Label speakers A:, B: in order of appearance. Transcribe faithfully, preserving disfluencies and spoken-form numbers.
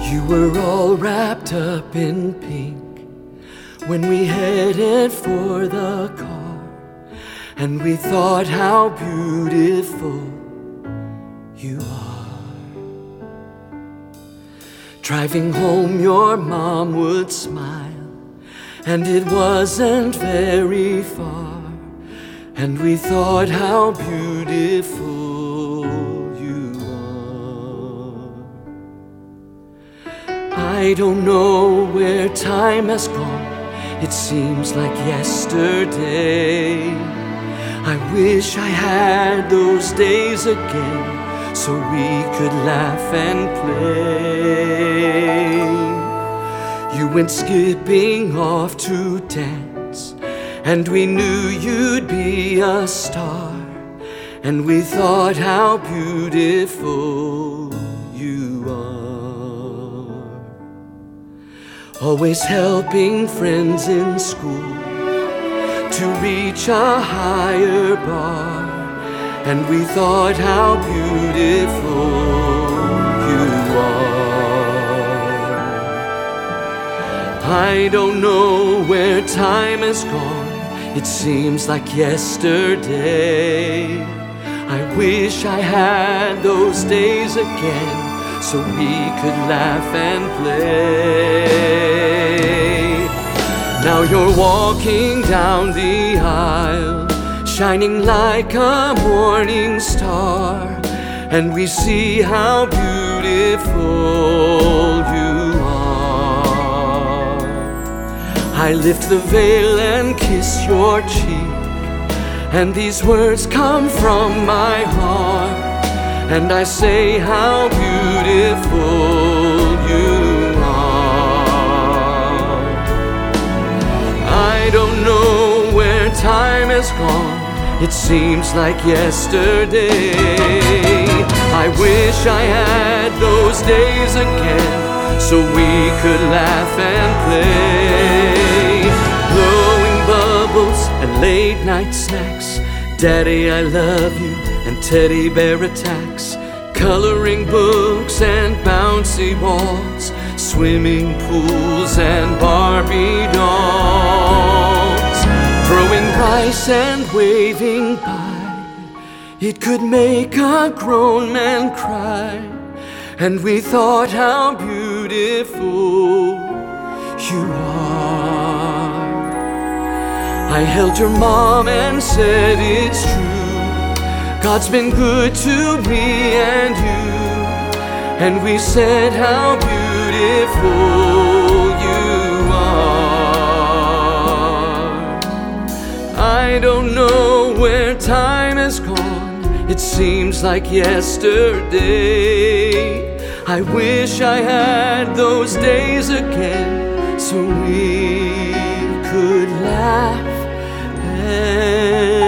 A: You were all wrapped up in pink when we headed for the car, and we thought how beautiful you are. Driving home your mom would smile, and it wasn't very far, and we thought how beautiful you are. I don't know where time has gone, it seems like yesterday. I wish I had those days again, so we could laugh and play. You went skipping off to dance, and we knew you'd be a star, and we thought how beautiful you are. Always helping friends in school to reach a higher bar, and we thought how beautiful you are. I don't know where time has gone, it seems like yesterday. I wish I had those days again, so we could laugh and play. Now you're walking down the aisle, shining like a morning star, and we see how beautiful you are. I lift the veil and kiss your cheek, and these words come from my heart, and I say how beautiful you are. I don't know where time has gone, it seems like yesterday. I wish I had those days again, so we could laugh and play. Blowing bubbles and late night snacks, Daddy, I love you, and teddy bear attacks. Coloring books and bouncy balls, swimming pools and Barbie dolls. Throwing rice and waving by, it could make a grown man cry, and we thought how beautiful you are. I held your mom and said it's true, God's been good to me and you, and we said how beautiful you are. I don't know where time has gone, it seems like yesterday. I wish I had those days again, so we could laugh and